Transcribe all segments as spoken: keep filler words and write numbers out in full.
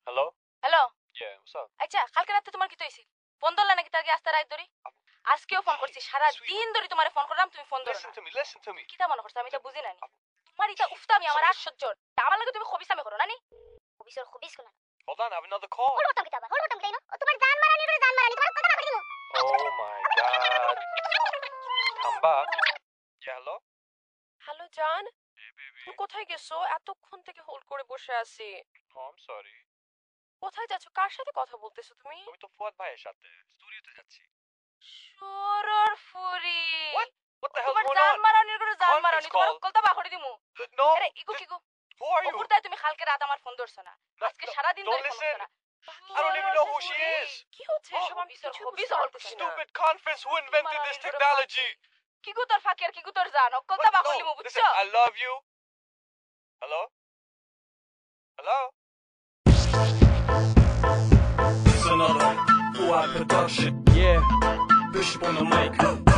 Hello hello Yeah, what's up? আচ্ছা কালকে রাতে তোমার কি হইছিল ফোন ধরলা নাকি তার আস্তে রাত ধরে আজকেও ফোন করছি সারা দিন ধরে তোমারে ফোন করলাম তুমি ফোন ধরো Listen না to me, listen to me. কিটা মনে করছ আমি এটা বুঝি না তোমার এটা উফতা আমি আমার আর সহ্য আমার লাগে তুমি খবিসামি করো না নি খবিসর খবিস কোনা Hold on, I have another call. হলো তুমি কিতাবা হলো তুমি তাইনো ও তোমার জান মারানি করে জান মারানি তোমার কথা বাকি দিমু Oh my god. I'm back. Yeah, hello? Hello জান Hey, baby. তুমি কোথায় গেছো এতক্ষণ থেকে হোল্ড করে বসে আছি Oh, I'm sorry. কোথায় যাচ্ছ কার সাথে কথা বলতেছো তুমি আমি তো ফুয়াদ ভাইয়ের সাথে স্টুডিওতে যাচ্ছি। সুরর ফুরি What? What the hell's তোমার going জান on? মারানির করে জান Conference মারানি তোমার call. কলটা বাখড়ি দিমু No. আরে ইগু কিগু Who are you? উপরটায় তুমি কালকে রাত আমার ফোন ধরছ না No, আজকে no, সারা দিন don't ধরে ফোন listen. করছ না I don't even know who she is. কি হচ্ছে Oh, এসব আমি বিসর কিছু খবিস বুঝতে অল্প পারতেছি না Stupid conference. Who invented this Marani, technology? কিগু তোর ফাকি আর কিগু তোর জান কলটা What? বাখড়ি No. দিমু Listen, বুঝছো I love you. Hello? Hello? It's another full-out production. Yeah, Bishop on the mic.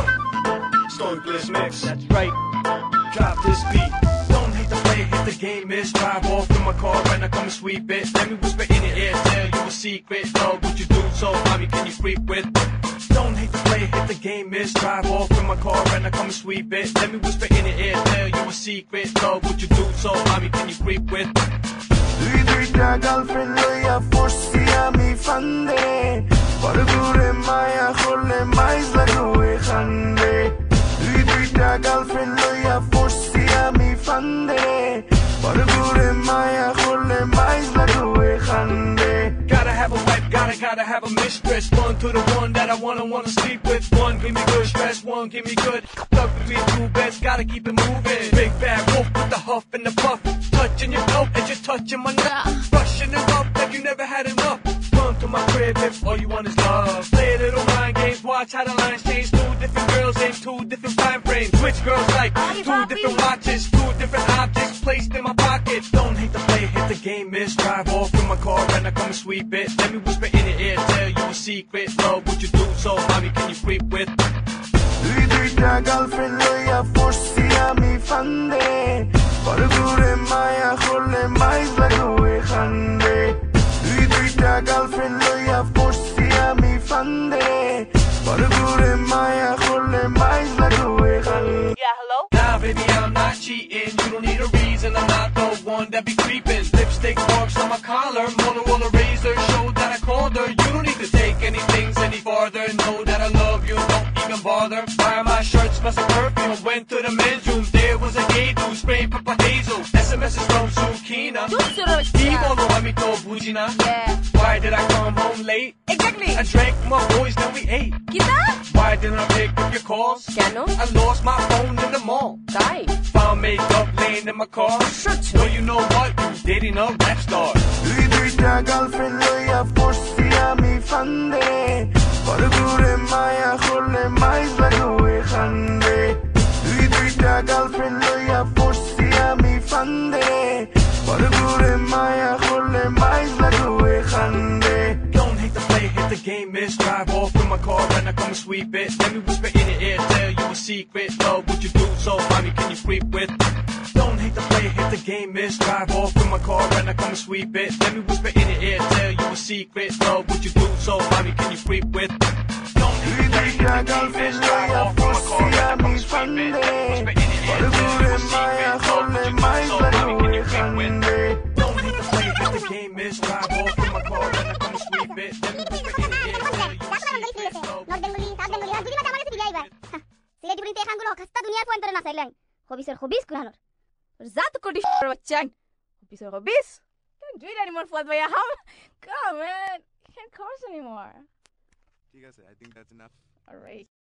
Story Bliss mix. That's right. Drop this beat. Don't hate the play, hit the game is. Drive off in my car and I come and sweep it. Let me whisper in your ear, tell you a secret. Love what you do, so mommy, can you freak with? Don't hate the play, hit the game is. Drive off in my car and I come and sweep it. Let me whisper in your ear, tell you a secret. Love what you do, so mommy, can you freak with? দুই দুইটা girlfriend লইয়া পড়ছি আমি ফান্দে পরগুরে মায়া করলে মাইজ লাগুয়ে খান্দে দুই দুইটা গার্লফ্রেন্ড লইয়া পড়ছি আমি ফান্দে পরগুরে মায়া করলে মাইজ লাগুয়ে খান্দে Gotta have a wife, gotta, gotta have a mistress. One to the one that I wanna, wanna sleep with. One give me good stress, one give me good. Stuck between two beds, gotta keep it moving. Big bad wolf with the huff and the puff. Touching your throat as you're touching my nut. Brushing it up like you never had enough. Come to my crib if all you want is love. Play a little mind games, watch how the lines change. Two different girls in two different time frames. Which girls like two different watches, two different objects placed in my pocket. Don't hate the play, hit the game is. Drive off in my car and I come and sweep it. Let me whisper in your ear, tell you a secret. Love what you do, so mommy, can you freak with? দুই দুইটা girlfriend লইয়া পড়ছি আমি ফান্দে পরগুরে মায়া করলে মাইজ লাগুয়ে খান্দে দুই দুইটা গার্লফ্রেন্ড লইয়া পড়ছি আমি ফান্দে পরগুরে মায়া করলে মাইজ লাগুয়ে খান্দে Yeah, hello? Nah, baby, I'm not cheating. You don't need a reason. I'm not the one that be creeping. Lipstick marks on my collar. Motorola razor showed that I called her. You don't need to take anything any farther. Know that I love you. Don't even bother. Buy my shirt, smells like perfume. Went to the men's room. There was a gay dude spraying Papa Hazel. S M S is from Sukina. Evil, let me go, Bujina. Yeah. Why did I come home late? Exactly. I drank my boys, then we ate. কিটা Why didn't I pick up your calls? কেন I lost my phone in the mall. তাই Found makeup laying in my car. Well, you know what? You dating a rap star. দুই দুইটা girlfriend লইয়া পড়ছি আমি ফান্দে পরগুরে মায়া করলে মাইজ লাগুয়ে খান্দে দুই দুইটা গার্লফ্রেন্ড লইয়া পড়ছি আমি ফান্দে পরগুরে মায়া করলে মাইজ লাগুয়ে খান্দে Don't hate the play, hit the game is. Drive off in my car and I come and sweep it. Let me whisper in your ear, tell you a secret. Love what you do, so mommy, can you freak with? Don't hate the play, hit the game is. Drive off in my car and I come and sweep it. Let me whisper in your ear, tell you a secret. Love what you do, so mommy, can you freak with? Don't hate the play, hit the game is. Drive off in my car and I come and sweep it. Let me whisper in your ear, tell you a secret. Love what you do, so mommy, can you freak with? Don't hate the play, hit the game is. Drive off in my car and I come and sweep it. Let me whisper in your ear, tell you a secret. Love north Bengali south Bengali আর দুই মাঝে আমার কাছে দিবি আইবা সিলেটি বুড়িতে এখানগুলো খাস্তা দুনিয়ার point করে না চাইলাই খবিসর খবিস কুনানোর জাত কোটি বাচ্চান হবিস হবিস can't do it anymore Fuad ভাইয়া হাম come man can't curse anymore ঠিক আছে, I think that's enough. all right